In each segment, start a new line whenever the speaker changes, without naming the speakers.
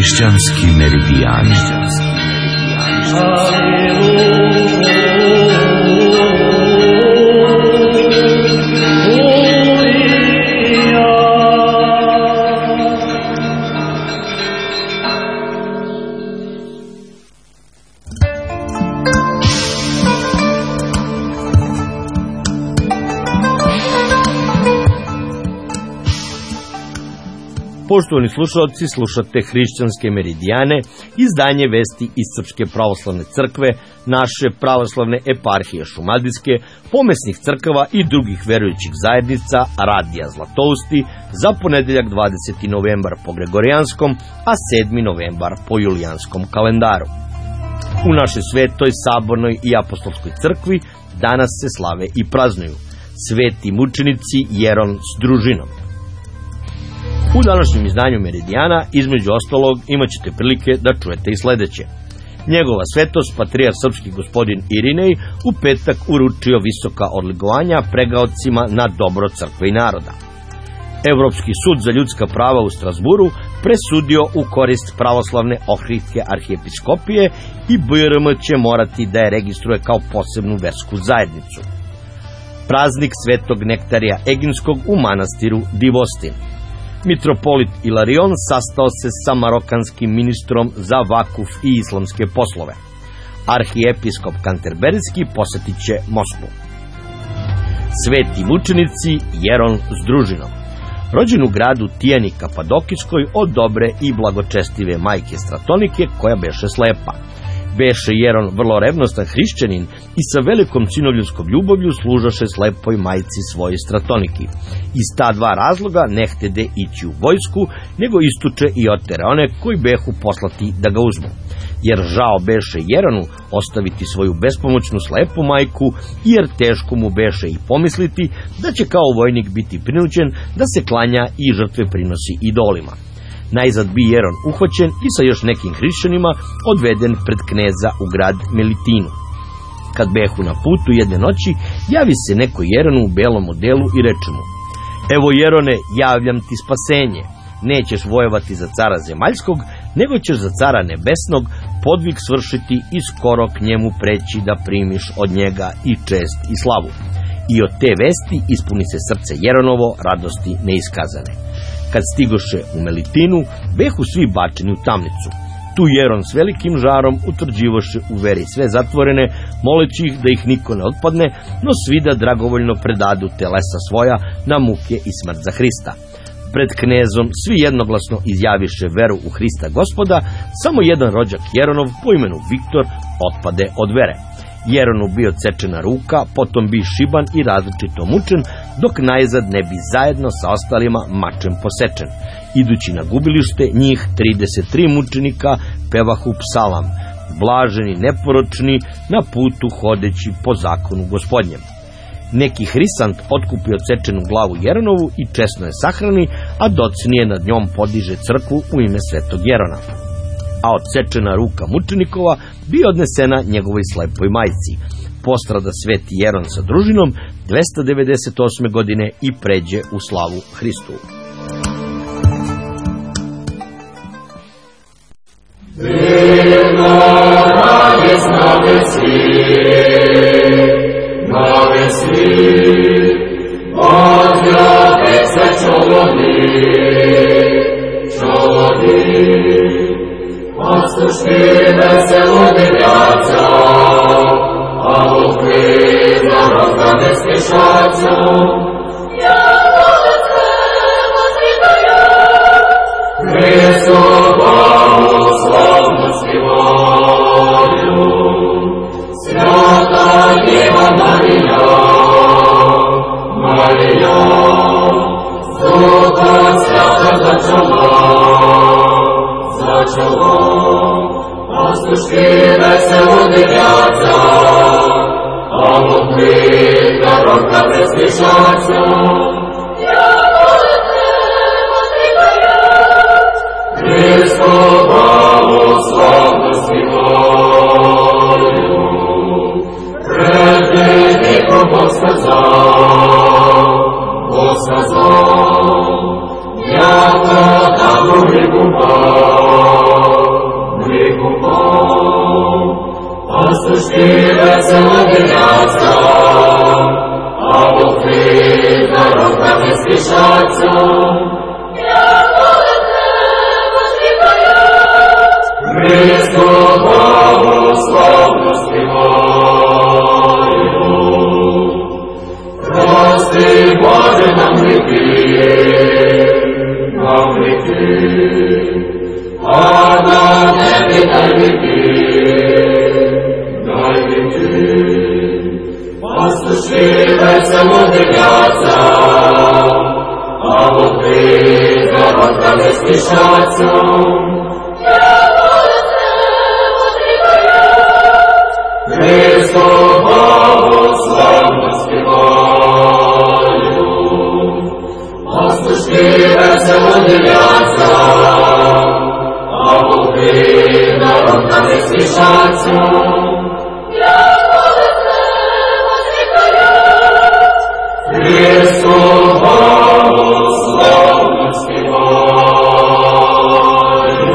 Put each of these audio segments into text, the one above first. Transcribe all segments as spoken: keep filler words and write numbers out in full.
Hrišćanski meridijani.
Poštovani slušalci, slušate Hrišćanske meridijane, izdanje vesti iz Srpske pravoslavne crkve, naše pravoslavne eparhije Šumadijske, pomesnih crkava i drugih verujućih zajednica Radija Zlatousti za ponedeljak dvadeseti novembar po Gregorijanskom, a sedmi novembar po Julijanskom kalendaru. U našoj svetoj, sabornoj i apostolskoj crkvi danas se slave i praznuju sveti mučenici Jeron s družinom. U današnjem izdanju Meridijana, između ostalog, imat ćete prilike da čujete i sledeće. Njegova svetost, patrijarh srpski gospodin Irinej, u petak uručio visoka odlikovanja pregaocima na dobro crkve i naroda. Evropski sud za ljudska prava u Strasburu presudio u korist pravoslavne Ohridske arhijepiskopije i B R M će morati da je registruje kao posebnu versku zajednicu. Praznik svetog Nektarija Eginskog u manastiru Divostin. Mitropolit Ilarion sastao se sa marokanskim ministrom za vakuf i islamske poslove. Arhijepiskop Kanterberijski posetit će Moskvu. Sveti mučenici Jeron s družinom. Rođen u gradu Tijani Kapadokijskoj od dobre i blagočestive majke Stratonike koja beše slepa. Beše Jeron vrlo revnostan hrišćanin i sa velikom sinovljudskom ljubavlju služaše slepoj majci svoje Stratoniki. Iz ta dva razloga ne htede ići u vojsku, nego istuče i otere one koji behu poslati da ga uzmu. Jer žao beše Jeronu ostaviti svoju bespomoćnu slepu majku, jer teško mu beše i pomisliti da će kao vojnik biti prinuđen da se klanja i žrtve prinosi idolima. Najzad bi Jeron uhvaćen i sa još nekim hrišćanima odveden pred kneza u grad Melitinu. Kad behu na putu jedne noći, javi se neko Jeronu u belom odelu i reče mu: "Evo Jerone, javljam ti spasenje. Nećeš vojevati za cara zemaljskog, nego ćeš za cara nebesnog podvig svršiti i skoro k njemu preći da primiš od njega i čest i slavu." I od te vesti ispuni se srce Jeronovo radosti neiskazane. Kad stigoše u Melitinu, behu svi bačeni u tamnicu. Tu Jeron s velikim žarom utvrđivoše u veri sve zatvorene, moleći ih da ih niko ne otpadne, no svi da dragovoljno predadu telesa svoja na muke i smrt za Hrista. Pred knezom svi jednoglasno izjaviše veru u Hrista Gospoda, samo jedan rođak Jeronov po imenu Viktor otpade od vere. Jeronu bio odsečena ruka, potom bi šiban i različito mučen, dok najzad ne bi zajedno sa ostalima mačem posečen. Idući na gubilište, njih trideset tri mučenika pevahu psalam, blaženi, neporočni, na putu hodeći po zakonu gospodnjem. Neki hrisant otkupi odsečenu glavu Jeronovu i česno je sahrani, a docnije nad njom podiže crkvu u ime svetog Jerona. A odsečena ruka mučenikova bi odnesena njegovoj slepoj majci. Postrada sveti Jeron sa družinom dvesta devedeset osme godine i pređe u slavu Hristu.
Divno radis na vesi, na vesi, odjavit se čolodi, čolodi. Odslušni veselo divljaca, a u hvizna roka neskešaca. Ja volete vozidaju, Hristu Bogu slavnosti volju. Svjata Djeva Marija, Marija, Duha Svjata začala, začala. Odslušni veselo divljaca, a u hvizna roka neskešaca. Ja volete vozidaju, Hristu Bogu slavnosti volju. Predvednikom Bog skazal, Bog skazal, jako da mu ljubal. daj mi ti, a na tebi daj mi ti, daj mi ti. Послушливе само дев'ятся, а води за врата не спішаться. Христо славно співаю, послушливе само дев'ятся, а води за врата не спішаться. Христо славно співаю.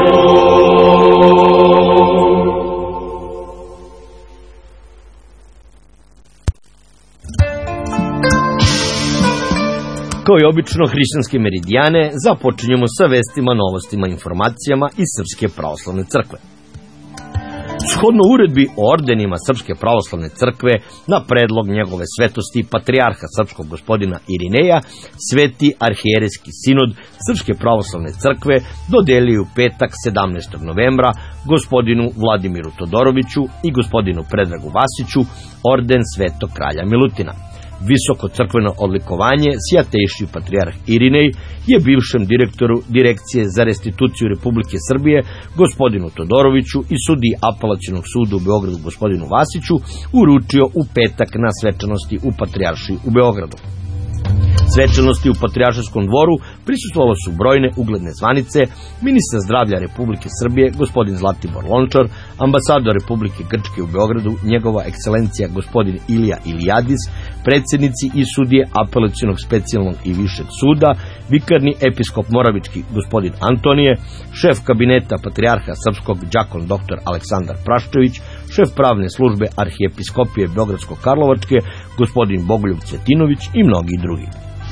Kao i obično, hrišćanske meridijane započinjemo sa vestima, novostima, informacijama iz Srpske pravoslavne crkve. Shodno uredbi o ordenima Srpske pravoslavne crkve, na predlog njegove svetosti patrijarha srpskog gospodina Irineja, Sveti arhijerejski sinod Srpske pravoslavne crkve dodelio u petak sedamnaestog novembra gospodinu Vladimiru Todoroviću i gospodinu Predragu Vasiću orden Svetog kralja Milutina. Visoko crkveno odlikovanje Sjatejši patrijarh Irinej je bivšem direktoru Direkcije za restituciju Republike Srbije gospodinu Todoroviću i sudiji Apelacionog suda u Beogradu gospodinu Vasiću uručio u petak na svečanosti u Patrijaršiji u Beogradu. Svečanosti u Patrijaršijskom dvoru prisustvovale su brojne ugledne zvanice, ministar zdravlja Republike Srbije gospodin Zlatibor Lončar, ambasador Republike Grčke u Beogradu njegova ekscelencija gospodin Ilija Ilijadis, predsjednici i sudije Apelacionog specijalnog i višeg suda, vikarni episkop Moravički gospodin Antonije, šef kabineta patrijarha srpskog đakon doktor Aleksandar Praščević, šef pravne službe arhijepiskopije Beogradsko-Karlovačke gospodin Bogoljub Cvetinović i mnogi drugi.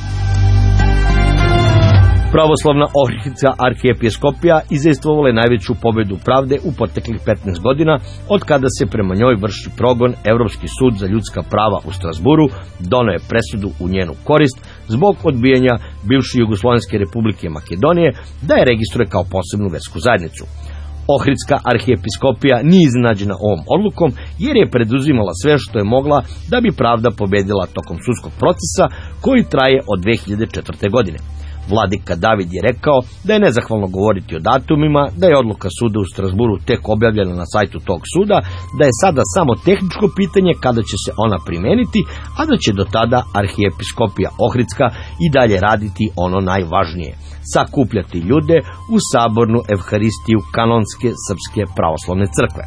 Pravoslavna Ohridska arhijepiskopija izdejstvovala je najveću pobedu pravde u proteklih petnaest godina, od kada se prema njoj vrši progon. Evropski sud za ljudska prava u Strasburu doneo je presudu u njenu korist zbog odbijanja bivše Jugoslovenske republike Makedonije da je registruje kao posebnu versku zajednicu. Ohridska arhijepiskopija nije iznenađena ovom odlukom jer je preduzimala sve što je mogla da bi pravda pobedila tokom sudskog procesa koji traje od dve hiljade četvrte. godine. Vladika David je rekao da je nezahvalno govoriti o datumima, da je odluka suda u Strasburu tek objavljena na sajtu tog suda, da je sada samo tehničko pitanje kada će se ona primeniti, a da će do tada arhijepiskopija Ohridska i dalje raditi ono najvažnije – sakupljati ljude u sabornu evharistiju kanonske Srpske pravoslavne crkve.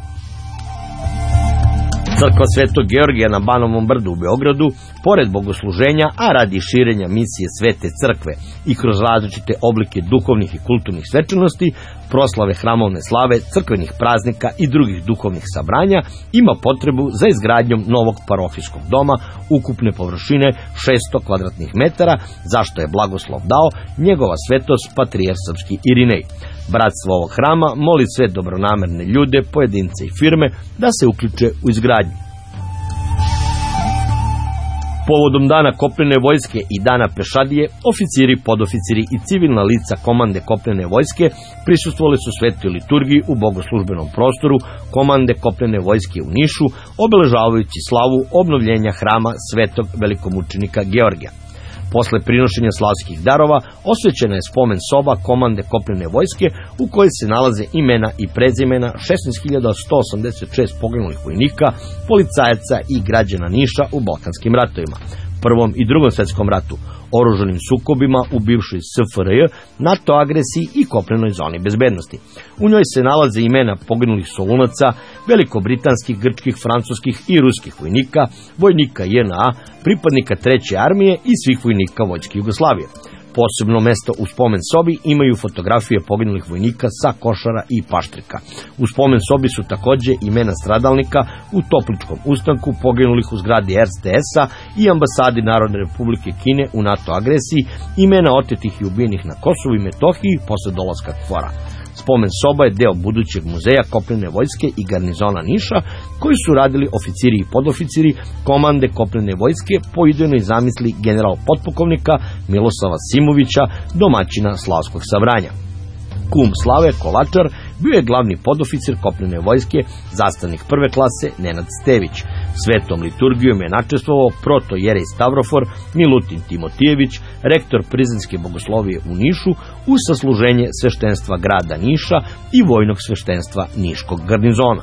Crkva Svetog Georgija na Banovom brdu u Beogradu, pored bogosluženja, a radi širenja misije Svete crkve i kroz različite oblike duhovnih i kulturnih svečanosti, proslave hramovne slave, crkvenih praznika i drugih duhovnih sabranja, ima potrebu za izgradnjom novog parohijskog doma ukupne površine šesto kvadratnih metara, zašto je blagoslov dao njegova svetost patrijarh srpski Irinej. Bratstvo ovog hrama moli sve dobronamerne ljude, pojedince i firme da se uključe u izgradnju. Povodom Dana kopnene vojske i Dana pešadije, oficiri, podoficiri i civilna lica komande kopnene vojske prisustvovali su svetoj liturgiji u bogoslužbenom prostoru komande kopnene vojske u Nišu, obeležavajući slavu obnovljenja hrama svetog velikomučenika Georgija. Posle prinošenja slavskih darova, osvećena je spomen soba komande kopnene vojske u kojoj se nalaze imena i prezimena šesnaest hiljada sto osamdeset šest poginulih vojnika, policajaca i građana Niša u Balkanskim ratovima, Prvom i Drugom svjetskom ratu, oružanim sukobima u bivšoj S F R J, NATO agresiji i kopnenoj zoni bezbednosti. U njoj se nalaze imena poginulih Solunaca, velikobritanskih, grčkih, francuskih i ruskih vojnika, vojnika J N A, pripadnika treće armije i svih vojnika Vojske Jugoslavije. Posebno mesto u spomen sobi imaju fotografije poginulih vojnika sa Košara i Paštrika. U spomen sobi su takođe imena stradalnika u Topličkom ustanku, poginulih u zgradi R T S-a i ambasadi Narodne Republike Kine u NATO agresiji, imena otetih i ubijenih na Kosovu i Metohiji posle dolaska K F O R-a. Spomen soba je deo budućeg muzeja kopnene vojske i garnizona Niša, koji su radili oficiri i podoficiri komande kopnene vojske po idejnoj zamisli general potpukovnika Miloslava Simovića, domaćina Slavskog sabranja. Kum Slave Kovačar bio je glavni podoficir kopnene vojske, zastavnik prve klase Nenad Stević. Svetom liturgijom je načestvovao protojerej Stavrofor Milutin Timotijević, rektor Prizrenske bogoslovije u Nišu, uz sasluženje sveštenstva grada Niša i vojnog sveštenstva Niškog garnizona.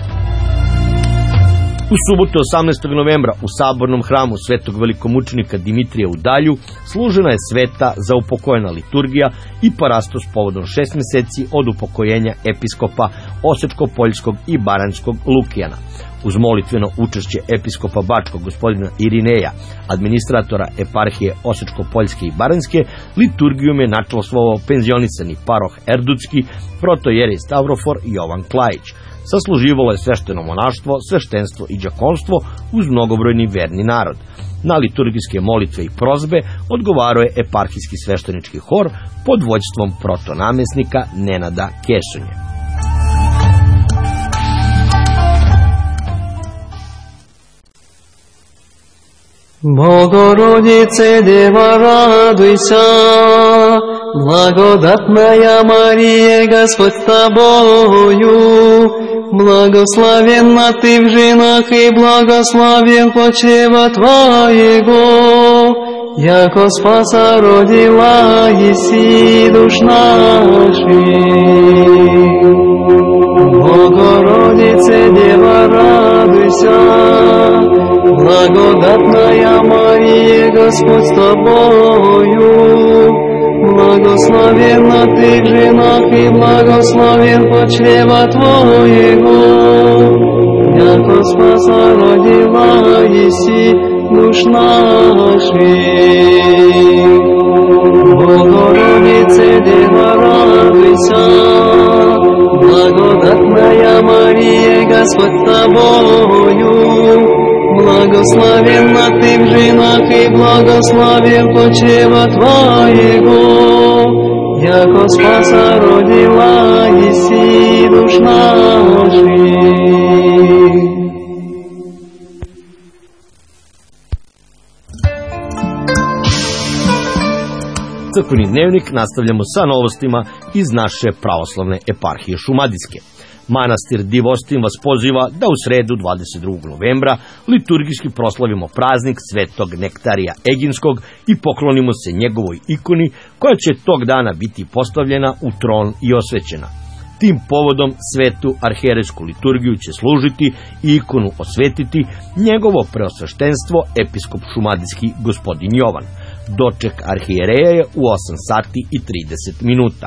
U subotu osamnaestog novembra u sabornom hramu svetog velikomučenika Dimitrija u Dalju služena je sveta za upokojena liturgija i parastos povodom šest meseci od upokojenja episkopa Osečko-Poljskog i Baranjskog Lukijana. Uz molitveno učešće episkopa Bačkog gospodina Irineja, administratora eparhije Osečko-Poljske i Baranjske, liturgijom je načelostvovao penzionisani paroh Erdutski, protojerej Stavrofor Jovan Klajić. Sasluživalo je svešteno monaštvo, sveštenstvo i đakonstvo uz mnogobrojni verni narod. Na liturgijske molitve i prozbe odgovarao je eparhijski sveštenički hor pod vođstvom protonamesnika Nenada Kesonje.
Bogorodice, Deva, radujся, благодатная Мария, Господь с тобою, благословенна ты в женах и благословен плод чрева твоего, яко спаса родила еси душ наших. Богородице, Дева, радуйся, благодатная Мария, Господь с тобою, благословенна ты в женах и благословен плод чрева твоего, яко спаса родила еси душ наших. Богородице, Дева, радуйся, благодатная Мария, Господь с тобою, благословенна ты в женах и благословен плод чрева твоего, яко спаса родила еси душ наших.
Crkveni dnevnik nastavljamo sa novostima iz naše pravoslavne eparhije Šumadijske. Manastir Divostin vas poziva da u sredu dvadeset drugog novembra liturgijski proslavimo praznik Svetog Nektarija Eginskog i poklonimo se njegovoj ikoni, koja će tog dana biti postavljena u tron i osvećena. Tim povodom svetu arhijerejsku liturgiju će služiti i ikonu osvetiti njegovo preosveštenstvo episkop šumadijski gospodin Jovan. Doček arhijereja je u osam sati i trideset minuta.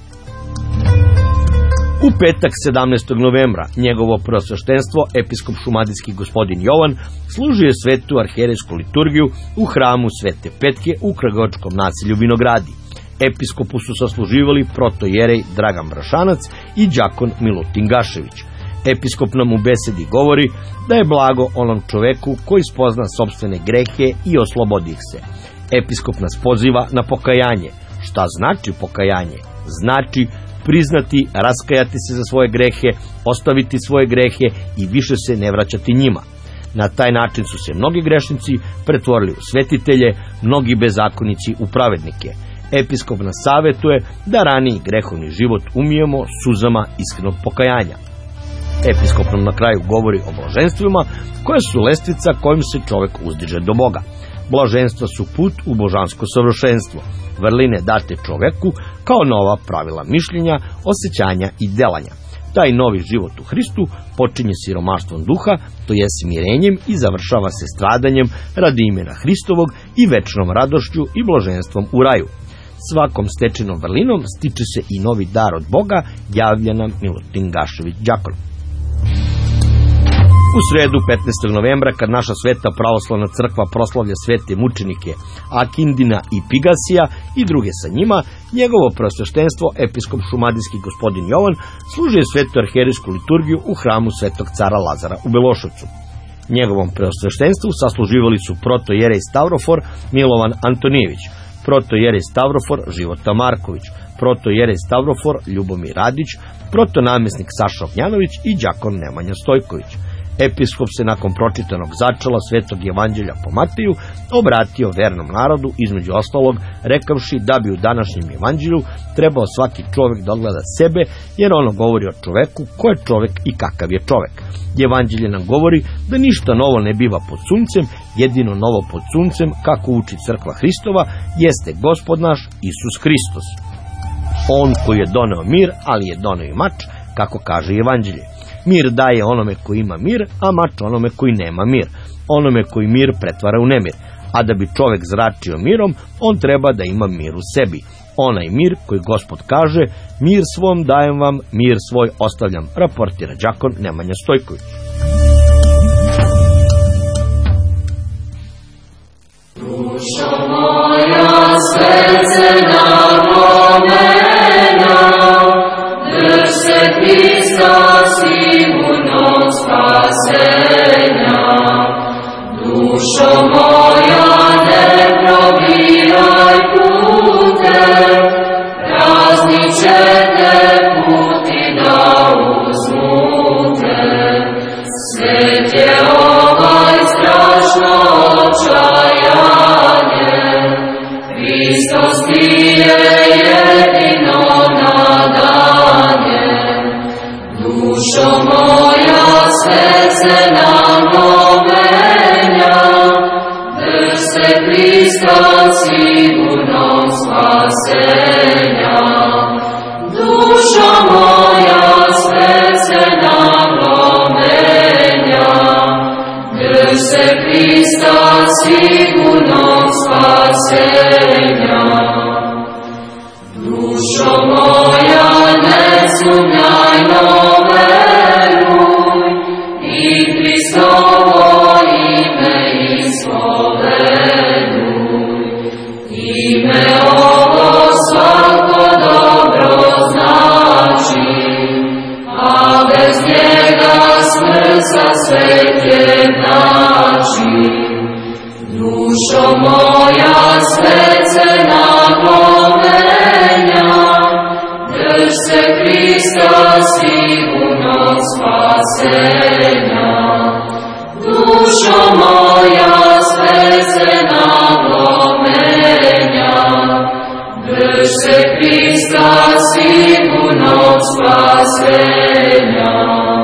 U petak sedamnaestog novembra njegovo preosveštenstvo episkop šumadijski gospodin Jovan služio je svetu arhijerejsku liturgiju u hramu Svete Petke u Kragujevačkom naselju Vinogradi. Episkopu su sasluživali protojerej Dragan Brašanac i đakon Milutin Gašević. Episkop nam u besedi govori da je blago onom čoveku koji spozna sopstvene grehe i oslobodi ih se. Episkop nas poziva na pokajanje. Šta znači pokajanje? Znači priznati, raskajati se za svoje grehe, ostaviti svoje grehe i više se ne vraćati njima. Na taj način su se mnogi grešnici pretvorili u svetitelje, mnogi bezakonici u pravednike. Episkop nas savetuje da raniji grehovni život umijemo suzama iskrenog pokajanja. Episkop nam na kraju govori o blaženstvima, koje su lestvica kojim se čovjek uzdiže do Boga. Blaženstva su put u božansko savršenstvo, vrline date čoveku kao nova pravila mišljenja, osjećanja i delanja. Taj novi život u Hristu počinje siromaštvom duha, to je smirenjem, i završava se stradanjem radi imena Hristovog i večnom radošću i blaženstvom u raju. Svakom stečenom vrlinom stiče se i novi dar od Boga, javlja nam Milutin Gašević đakon. U sredu petnaestog novembra, kad naša sveta pravoslavna crkva proslavlja svete mučenike Akindina i Pigasija i druge sa njima, njegovo preosveštenstvo episkop šumadijski gospodin Jovan služio svetu arhijerejsku liturgiju u hramu Svetog cara Lazara u Beloševcu. Njegovom preosveštenstvu sasluživali su protojerej Stavrofor Milovan Antonijević, protojerej Stavrofor Života Marković, protojerej Stavrofor Ljubomir Radić, protonamjesnik Saša Ognjanović i đakon Nemanja Stojković. Episkop se nakon pročitanog začela Svetog evanđelja po Mateju obratio vernom narodu, između ostalog rekavši da bi u današnjem evanđelju trebao svaki čovjek da odgleda sebe, jer ono govori o čoveku, ko je čovjek i kakav je čovjek. Evanđelje nam govori da ništa novo ne biva pod suncem, jedino novo pod suncem, kako uči crkva Hristova, jeste Gospod naš Isus Hristos. On koji je doneo mir, ali je doneo i mač, kako kaže evanđelje. Mir daje onome koji ima mir, a mač onome koji nema mir. Onome koji mir pretvara u nemir. A da bi čovjek zračio mirom, on treba da ima mir u sebi. Onaj mir koji Gospod kaže, mir svom dajem vam, mir svoj ostavljam, raportira đakon Nemanja Stojković.
Dušo moja, srce nalomena, drž se Hrista sigurno spasenja. Dušo moja, ne probiraj pute, praznit će te puti da uzmute. Svet je ovaj strašno očajanje, Hristos ti je jedino nadanje. Dušo moja, srce nalomenja, drž se Hrista sigurnog spasenja. Dušo moja, srce nalomenja, drž se Hrista sigurnog spasenja. Dušo moja, ne sumnjaj, no veruj, i Hristovo ime ispoveduj. Ime ovo svako dobro znači, a bez njega smrt za svet jednači. Dušo moja, srce nalomenja, drž se Hrista sigurnog spasenja. Dušo moja, srce nalomenja, drž se Hrista sigurnog spasenja.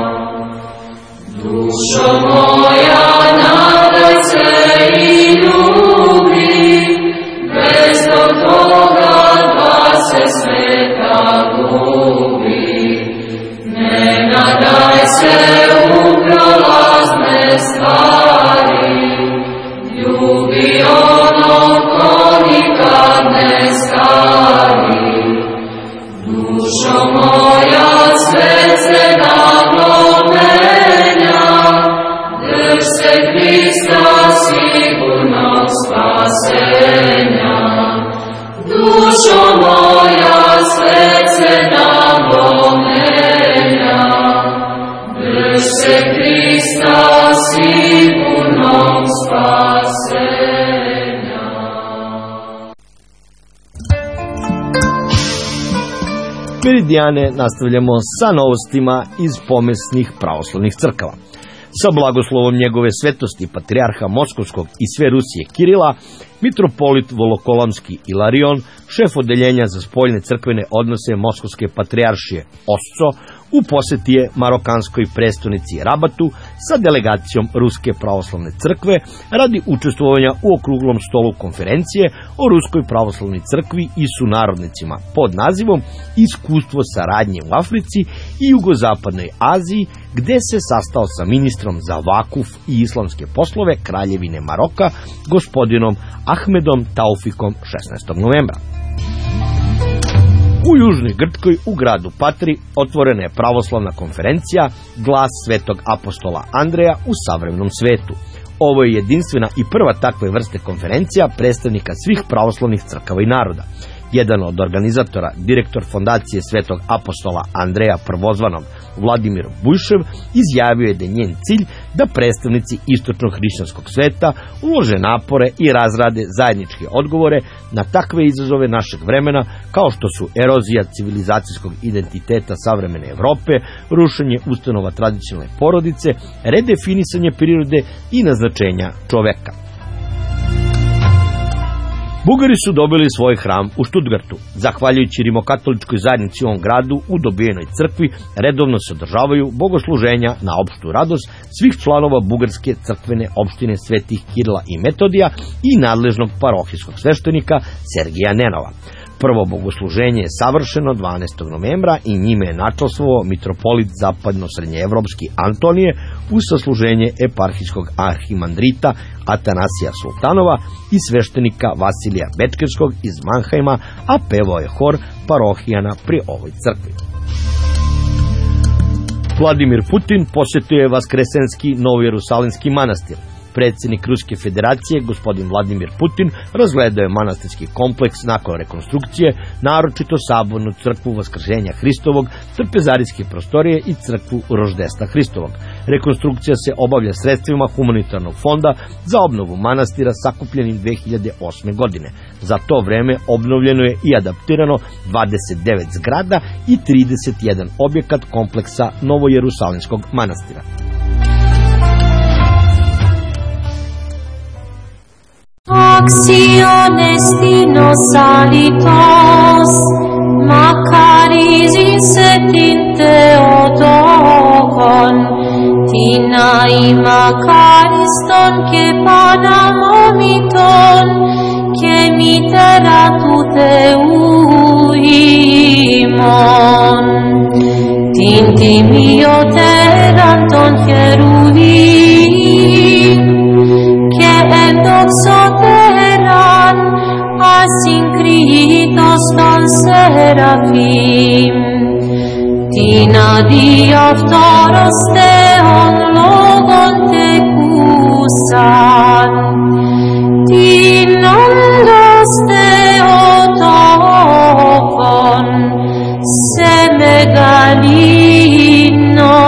Dušo moja, nadaj se i ljubi, bez toga dva se sveta gubi. Ne nadaj se u prolazne stvari, ljubi ono ko nikad ne stari. Dušo moja, srce nalomenja, drž se Hrista sigurnog spasenja. Dušo moja, srce nalomenja, drž se Hrista sigurnog spasenja.
Meridijane nastavljamo sa novostima iz pomesnih pravoslavnih crkava. Sa blagoslovom njegove svetosti patrijarha Moskovskog i sve Rusije Kirila, mitropolit Volokolamski Ilarion, šef odeljenja za spoljne crkvene odnose Moskovske patrijaršije Osco, u poseti je marokanskoj prestonici Rabatu sa delegacijom Ruske pravoslavne crkve radi učestvovanja u okruglom stolu konferencije o Ruskoj pravoslavnoj crkvi i sunarodnicima pod nazivom Iskustvo saradnje u Africi i jugozapadnoj Aziji, gde se sastao sa ministrom za vakuf i islamske poslove Kraljevine Maroka, gospodinom Ahmedom Taufikom šesnaestog novembra. U Južnoj Grčkoj, u gradu Patri, otvorena je pravoslavna konferencija Glas svetog apostola Andreja u savremenom svetu. Ovo je jedinstvena i prva takve vrste konferencija predstavnika svih pravoslavnih crkava i naroda. Jedan od organizatora, direktor fondacije Svetog apostola Andreja Prvozvanog, Vladimir Bujšev, izjavio je da je njen cilj da predstavnici istočnog hrišćanskog sveta ulože napore i razrade zajedničke odgovore na takve izazove našeg vremena, kao što su erozija civilizacijskog identiteta savremene Evrope, rušenje ustanova tradicionalne porodice, redefinisanje prirode i naznačenja čoveka. Bugari su dobili svoj hram u Štutgartu. Zahvaljujući rimokatoličkoj zajednici u ovom gradu, u dobijenoj crkvi redovno se održavaju bogosluženja na opštu radost svih članova bugarske crkvene opštine Svetih Kirila i Metodija i nadležnog parohijskog sveštenika Sergija Nenova. Prvo bogosluženje je savršeno dvanaestog novembra i njime je načastvovao mitropolit zapadno-srednjeevropski Antonije uz sasluženje eparhijskog arhimandrita Atanasija Sultanova i sveštenika Vasilija Bečkerskog iz Manhajma, a pevao je hor parohijana pri ovoj crkvi. Vladimir Putin posjetio je Vaskresenski novojerusalimski manastir. Predsjednik Ruske federacije, gospodin Vladimir Putin, razgledao je manastirski kompleks nakon rekonstrukcije, naročito sabornu crkvu Vaskrsenja Hristovog, trpezarijske prostorije i crkvu Roždesta Hristovog. Rekonstrukcija se obavlja sredstvima humanitarnog fonda za obnovu manastira sakupljenim dve hiljade osme. godine. Za to vreme obnovljeno je i adaptirano dvadeset devet zgrada i trideset jedan objekat kompleksa Novojerusalimskog manastira.
Actiones dinos salitos, Macaris insetin Theotokon, Tina i Macariston che panamomiton, che mitera tute uimon. Tinti mio teranton cheruvim, che endox soteran, asincritos ton serafim. Tina dioptoros teon logon te cusan, tinondos teotokon, semegalino.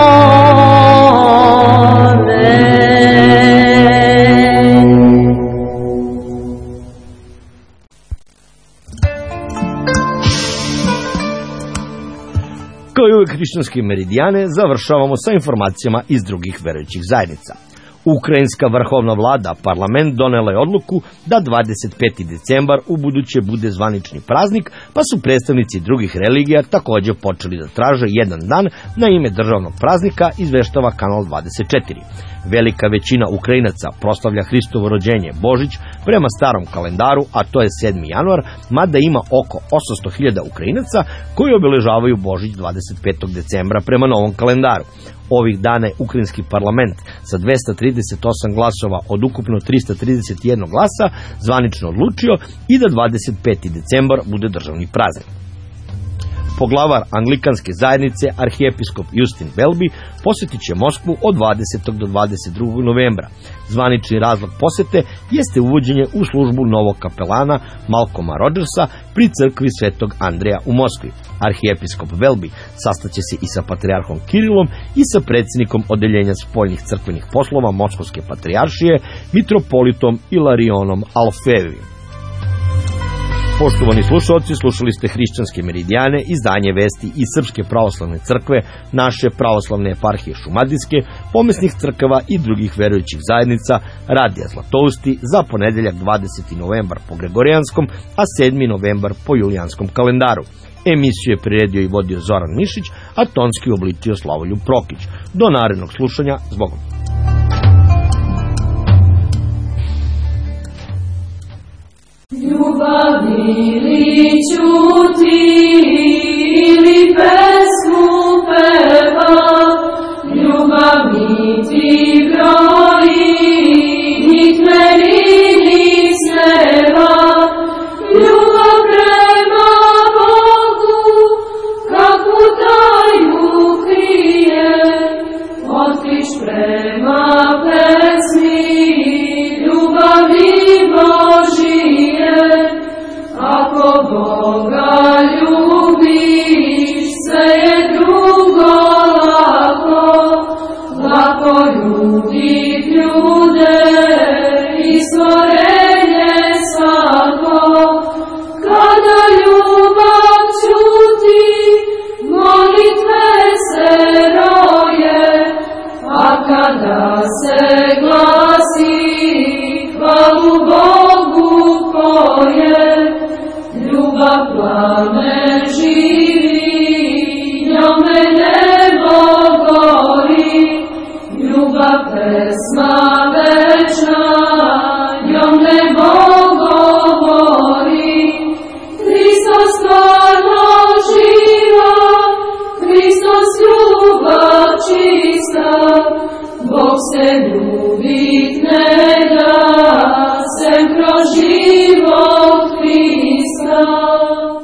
Kao i uvek hrišćanske meridijane, završavamo sa informacijama iz drugih verujućih zajednica. Ukrajinska vrhovna vlada, parlament, donela je odluku da dvadeset peti decembar u buduće bude zvanični praznik, pa su predstavnici drugih religija također počeli da traže jedan dan na ime državnog praznika, izveštava Kanal dvadeset četiri. Velika većina Ukrajinaca proslavlja Hristovo rođenje Božić prema starom kalendaru, a to je sedmi januar, mada ima oko osamsto hiljada Ukrajinaca koji obeležavaju Božić dvadeset petog decembra prema novom kalendaru. Ovih dana je ukrajinski parlament sa dvesta trideset osam glasova od ukupno trista trideset jedan glasa zvanično odlučio i da dvadeset peti decembar bude državni praznik. Poglavar anglikanske zajednice, arhijepiskop Justin Welby, posjetit će Moskvu od dvadesetog do dvadeset drugog novembra. Zvanični razlog posete jeste uvođenje u službu novog kapelana Malcolma Rogersa pri crkvi Svetog Andreja u Moskvi. Arhijepiskop Welby sastaće se i sa patrijarhom Kirilom i sa predsjednikom odeljenja spoljnih crkvenih poslova Moskovske patrijaršije, mitropolitom Ilarionom Alfejevim. Poštovani slušalci, slušali ste Hrišćanske meridijane, izdanje vesti iz Srpske pravoslavne crkve, naše pravoslavne eparhije Šumadijske, pomesnih crkava i drugih verujućih zajednica, Radija Zlatousti za ponedeljak dvadeseti novembar po Gregorijanskom, a sedmi novembar po Julijanskom kalendaru. Emisiju je priredio i vodio Zoran Mišić, a tonski obličio Slavoljub Prokić. Do narednog slušanja, zbogom.
Ljubav ili čuti ili pesmu peva, ljubav niti broji, nit meri ni sneva. Ljubav prema Bogu, kakvu taju krije, otkriš prema pesmi, ljubavi Božije. Ako Bog Lord.